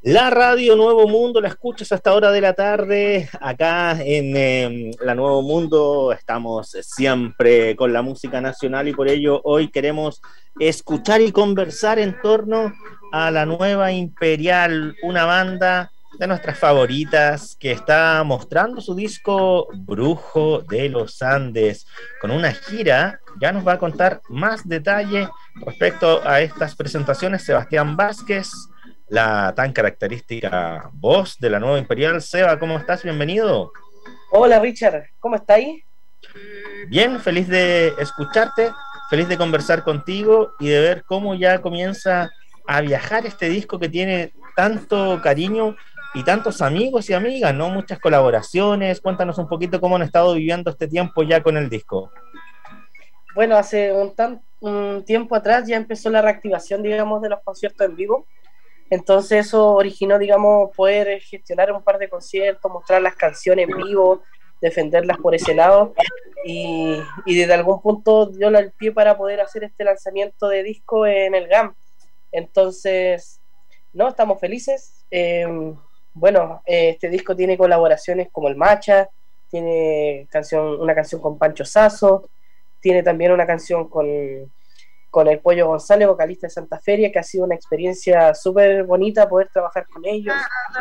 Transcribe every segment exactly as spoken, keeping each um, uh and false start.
La radio Nuevo Mundo la escuchas a esta hora de la tarde. Acá en eh, la Nuevo Mundo estamos siempre con la música nacional y por ello hoy queremos escuchar y conversar en torno a la Nueva Imperial, una banda de nuestras favoritas que está mostrando su disco Brujo de los Andes con una gira. Ya nos va a contar más detalle respecto a estas presentaciones Sebastián Vázquez, la tan característica voz de la Nueva Imperial. Seba, ¿cómo estás? Bienvenido. Hola Richard, ¿cómo estáis? Bien, feliz de escucharte, feliz de conversar contigo y de ver cómo ya comienza a viajar este disco que tiene tanto cariño y tantos amigos y amigas, ¿no? Muchas colaboraciones. Cuéntanos un poquito cómo han estado viviendo este tiempo ya con el disco. Bueno, hace un, tan, un tiempo atrás ya empezó la reactivación, digamos, de los conciertos en vivo. Entonces eso originó, digamos, poder gestionar un par de conciertos, mostrar las canciones en vivo, defenderlas por ese lado, y, y desde algún punto dio el pie para poder hacer este lanzamiento de disco en el G A M. Entonces, no, estamos felices. Eh, bueno, eh, este disco tiene colaboraciones como el Macha, tiene canción, una canción con Pancho Sasso, tiene también una canción con... con el Pollo González, vocalista de Santa Feria, que ha sido una experiencia súper bonita poder trabajar con ellos.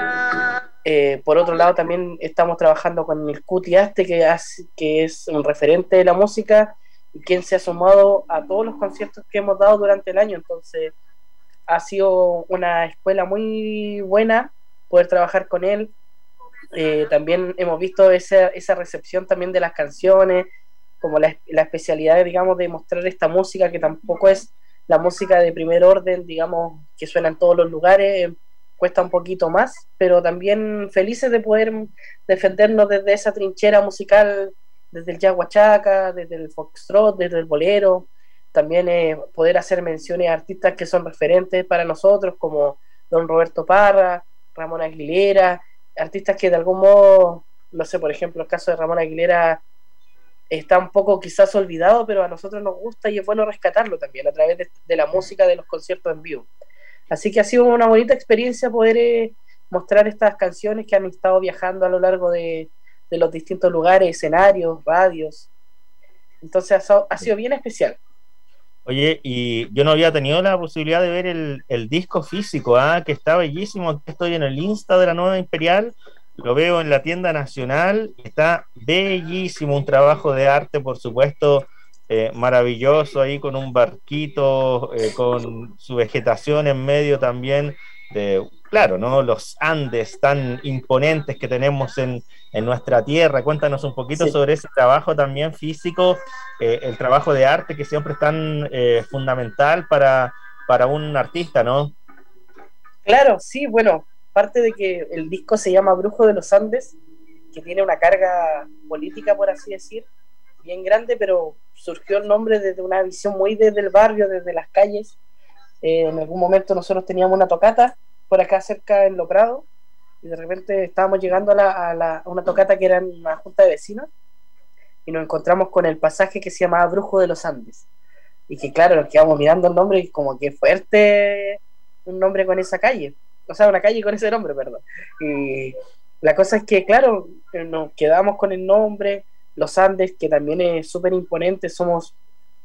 Eh, por otro lado, también estamos trabajando con el Cuti Aste, que, hace, que es un referente de la música y quien se ha sumado a todos los conciertos que hemos dado durante el año. Entonces, ha sido una escuela muy buena poder trabajar con él. Eh, también hemos visto esa, esa recepción también de las canciones, como la, la especialidad, digamos, de mostrar esta música que tampoco es la música de primer orden, digamos, que suena en todos los lugares, eh, cuesta un poquito más, pero también felices de poder defendernos desde esa trinchera musical, desde el jazz huachaca, desde el foxtrot, desde el bolero, también eh, poder hacer menciones a artistas que son referentes para nosotros, como don Roberto Parra, Ramón Aguilera, artistas que de algún modo, no sé, por ejemplo, el caso de Ramón Aguilera está un poco quizás olvidado, pero a nosotros nos gusta y es bueno rescatarlo también a través de, de la música, de los conciertos en vivo. Así que ha sido una bonita experiencia poder eh, mostrar estas canciones que han estado viajando a lo largo de, de los distintos lugares, escenarios, radios. Entonces ha, ha sido bien especial. Oye, y yo no había tenido la posibilidad de ver el, el disco físico, ¿ah? Que está bellísimo. Aquí estoy en el Insta de la Nueva Imperial. Lo veo en la tienda nacional, está bellísimo, un trabajo de arte, por supuesto, eh, maravilloso, ahí con un barquito, eh, con su vegetación en medio también de, claro, ¿no? Los Andes tan imponentes que tenemos en, en nuestra tierra. Cuéntanos un poquito Sí. sobre ese trabajo también físico, eh, el trabajo de arte que siempre es tan eh, fundamental para, para un artista, ¿no? Claro, sí, bueno, parte de que el disco se llama Brujo de los Andes, que tiene una carga política, por así decir, bien grande, pero surgió el nombre desde una visión muy desde el barrio, desde las calles. Eh, en algún momento nosotros teníamos una tocata por acá cerca en Lo Prado, y de repente estábamos llegando a, la, a, la, a una tocata que era en una junta de vecinos, y nos encontramos con el pasaje que se llamaba Brujo de los Andes. Y que claro, nos quedamos mirando el nombre y como que fuerte un nombre con esa calle. O sea, una calle con ese nombre, perdón. Y la cosa es que, claro, nos quedamos con el nombre, los Andes, que también es súper imponente, somos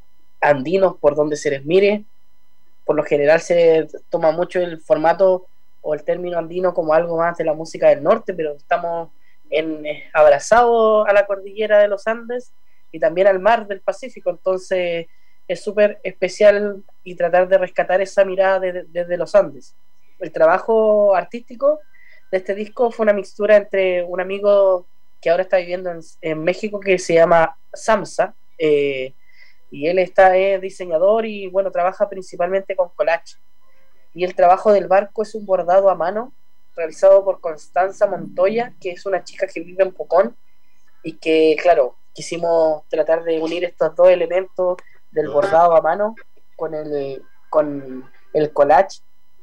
andinos por donde se les mire. Por lo general se toma mucho el formato o el término andino como algo más de la música del norte, pero estamos en, eh, abrazados a la cordillera de los Andes y también al mar del Pacífico, entonces es súper especial y tratar de rescatar esa mirada desde de, de los Andes. El trabajo artístico de este disco fue una mixtura entre un amigo que ahora está viviendo en, en México que se llama Samsa, eh, y él está, es diseñador y bueno, trabaja principalmente con collage. Y el trabajo del barco es un bordado a mano realizado por Constanza Montoya, que es una chica que vive en Pucón y que, claro, quisimos tratar de unir estos dos elementos del bordado a mano con el, con el collage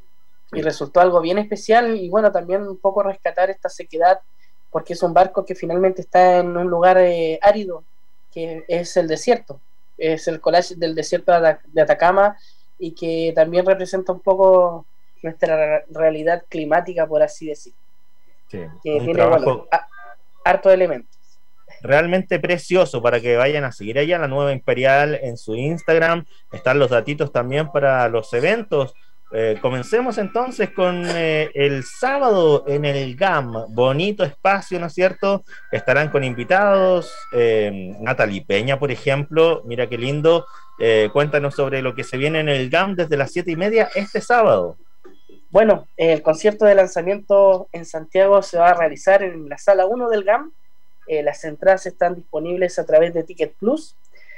y resultó algo bien especial y bueno, también un poco rescatar esta sequedad porque es un barco que finalmente está en un lugar eh, árido que es el desierto, es el collage del desierto de Atacama y que también representa un poco nuestra realidad climática, por así decir. Sí, Que un tiene, trabajo bueno, a, harto elementos. realmente precioso para que vayan a seguir allá la Nueva Imperial en su Instagram. Están los datitos también para los eventos. Eh, comencemos entonces con eh, el sábado en el G A M, bonito espacio, ¿no es cierto? Estarán con invitados, eh, Natalie Peña, por ejemplo, mira qué lindo. Eh, cuéntanos sobre lo que se viene en el G A M desde las siete y media este sábado. Bueno, el concierto de lanzamiento en Santiago se va a realizar en la sala uno del G A M. Eh, las entradas están disponibles a través de Ticket Plus.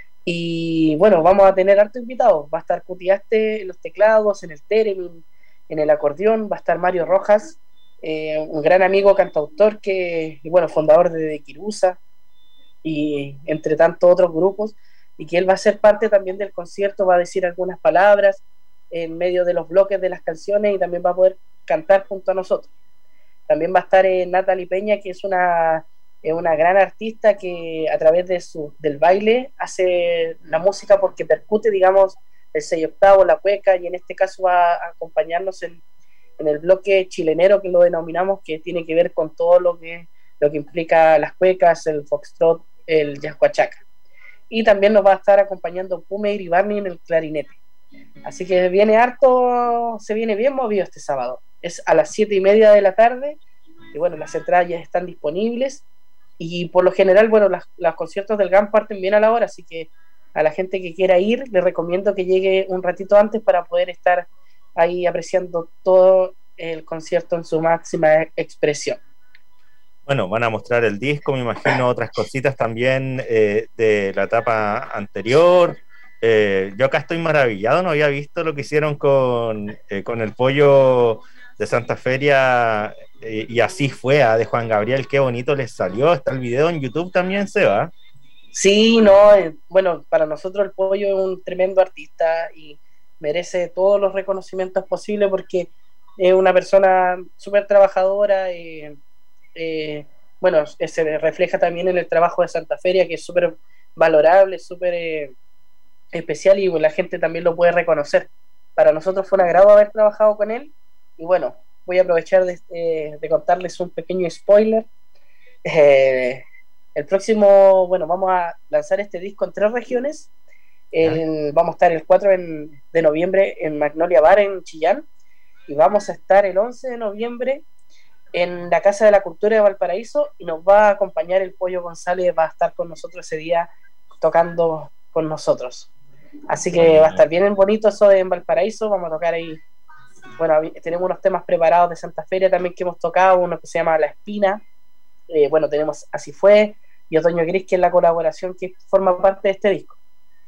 Y bueno, vamos a tener harto invitados. Va a estar Cutiaste en los teclados, en el theremin, en el acordeón. Va a estar Mario Rojas, eh, un gran amigo cantautor que, y bueno, fundador de, de Kirusa y entre tantos otros grupos. Y que él va a ser parte también del concierto, va a decir algunas palabras en medio de los bloques de las canciones y también va a poder cantar junto a nosotros. También va a estar eh, Natalie Peña, que es una es una gran artista que a través de su, del baile hace la música porque percute, digamos, el seis octavo, la cueca, y en este caso va a acompañarnos en, en el bloque chilenero, que lo denominamos, que tiene que ver con todo lo que, lo que implica las cuecas, el foxtrot, el jazz huachaca. Y también nos va a estar acompañando Pume Iribarni en el clarinete. Así que viene harto, se viene bien movido este sábado. Es a las siete y media de la tarde, y bueno, las entradas ya están disponibles. Y por lo general, bueno, las, los conciertos del G A M parten bien a la hora, así que a la gente que quiera ir, les recomiendo que llegue un ratito antes para poder estar ahí apreciando todo el concierto en su máxima expresión. Bueno, van a mostrar el disco, me imagino otras cositas también eh, de la etapa anterior. Eh, yo acá estoy maravillado, no había visto lo que hicieron con, eh, con el pollo de Santa Feria, eh, y así fue, ¿eh? De Juan Gabriel, qué bonito les salió. Está el video en YouTube también, Seba. Sí, no, eh, bueno, para nosotros el pollo es un tremendo artista y merece todos los reconocimientos posibles porque es una persona súper trabajadora. Eh, eh, bueno, se refleja también en el trabajo de Santa Feria, que es súper valorable, súper eh, especial, y bueno, la gente también lo puede reconocer. Para nosotros fue un agrado haber trabajado con él. Y bueno, voy a aprovechar de, eh, de contarles un pequeño spoiler. Eh, el próximo, bueno, vamos a lanzar este disco en tres regiones. El, vamos a estar el cuatro en, de noviembre en Magnolia Bar en Chillán. Y vamos a estar el once de noviembre en la Casa de la Cultura de Valparaíso. Y nos va a acompañar el Pollo González, va a estar con nosotros ese día tocando con nosotros. Así que va a estar bien bonito eso en Valparaíso. Vamos a tocar ahí. Bueno, tenemos unos temas preparados de Santa Feria también que hemos tocado, uno que se llama La Espina. Eh, bueno, tenemos Así Fue y Otoño Gris, que es la colaboración que forma parte de este disco.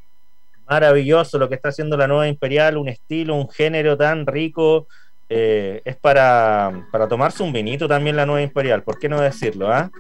Maravilloso lo que está haciendo la Nueva Imperial, un estilo, un género tan rico. Eh, es para, para tomarse un vinito también la Nueva Imperial, ¿por qué no decirlo? ¿eh?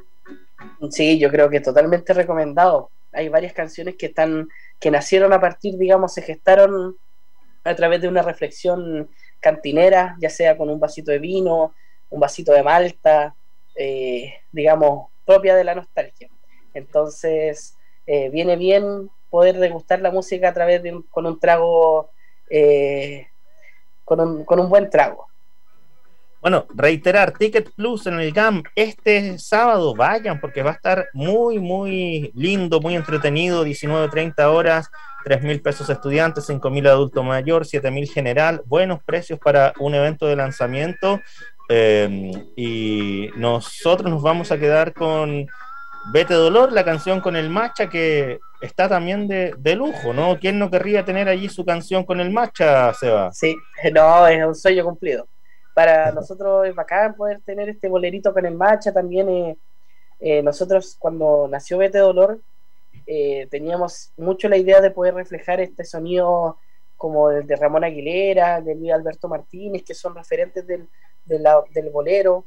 Sí, yo creo que totalmente recomendado. Hay varias canciones que están que nacieron a partir, digamos, se gestaron a través de una reflexión cantinera, ya sea con un vasito de vino, un vasito de malta, eh, digamos, propia de la nostalgia. Entonces, eh, viene bien poder degustar la música a través de un, con un trago, eh, con, un, con un buen trago. Bueno, reiterar, Ticket Plus en el G A M este sábado, vayan, porque va a estar muy, muy lindo, muy entretenido, diecinueve treinta horas, tres mil pesos estudiantes, cinco mil adulto mayor, siete mil general, buenos precios para un evento de lanzamiento, eh, y nosotros nos vamos a quedar con Vete Dolor, la canción con el Macha, que está también de, de lujo, ¿no? ¿Quién no querría tener allí su canción con el Macha, Seba? Sí, no, es un sueño cumplido. Para nosotros es bacán poder tener este bolerito con el Macha. También eh, eh, nosotros cuando nació Vete Dolor eh, teníamos mucho la idea de poder reflejar este sonido como el de Ramón Aguilera, de Luis Alberto Martínez, que son referentes del, de la, del bolero,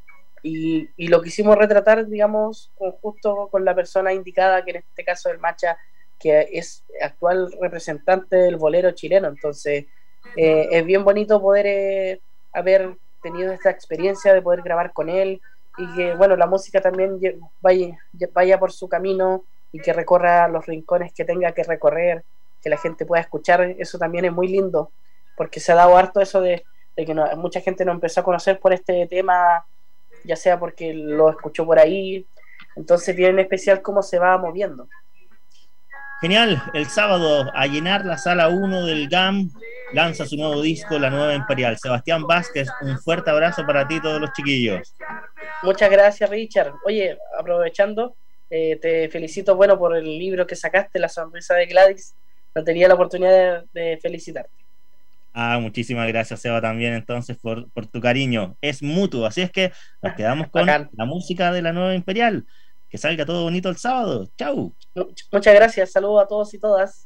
y, y lo quisimos retratar, digamos, con, justo con la persona indicada, que en este caso el Macha, que es actual representante del bolero chileno. Entonces eh, es bien bonito poder eh, haber tenido esta experiencia de poder grabar con él, y que bueno, la música también vaya, vaya por su camino y que recorra los rincones que tenga que recorrer, que la gente pueda escuchar. Eso también es muy lindo, porque se ha dado harto eso de, de que no, mucha gente nos empezó a conocer por este tema, ya sea porque lo escuchó por ahí. Entonces, bien especial cómo se va moviendo. Genial, el sábado a llenar la sala uno del G A M, lanza su nuevo disco, La Nueva Imperial. Sebastián Vázquez, un fuerte abrazo para ti y todos los chiquillos. Muchas gracias, Richard. Oye, aprovechando, eh, te felicito, bueno, por el libro que sacaste, La Sonrisa de Gladys. No tenía la oportunidad de, de felicitarte. Ah, muchísimas gracias, Seba, también entonces por, por tu cariño. Es mutuo, así es que nos quedamos con Bacán. La música de La Nueva Imperial. Que salga todo bonito el sábado. Chau. Muchas gracias. Saludos a todos y todas.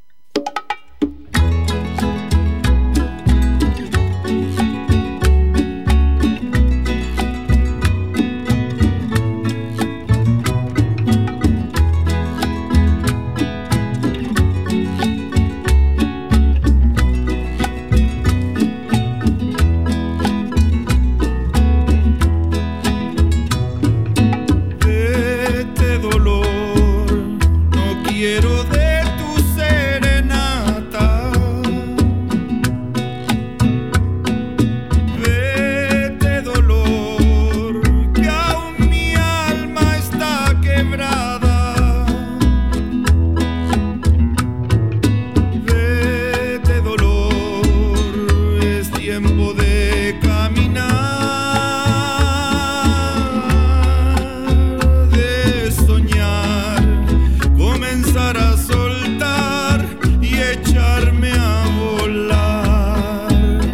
Quiero de tu serenata, vete dolor, que aún mi alma está quebrada, vete dolor, es tiempo de caminar, de soñar, comenzar a soltar y echarme a volar.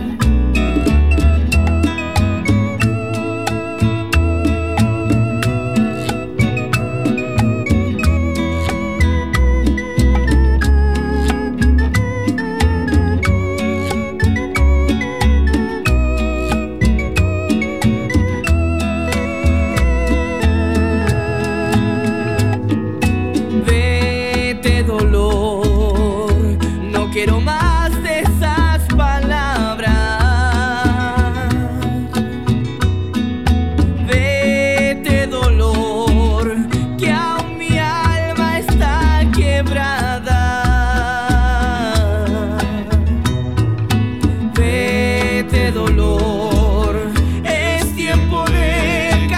Quiero más de esas palabras. Vete dolor, que aún mi alma está quebrada. Vete dolor, es tiempo de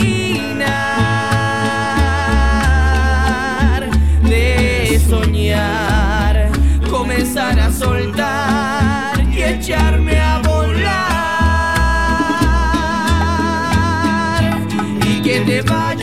caminar, de soñar, comenzar a soltar y echarme a volar, y que te vaya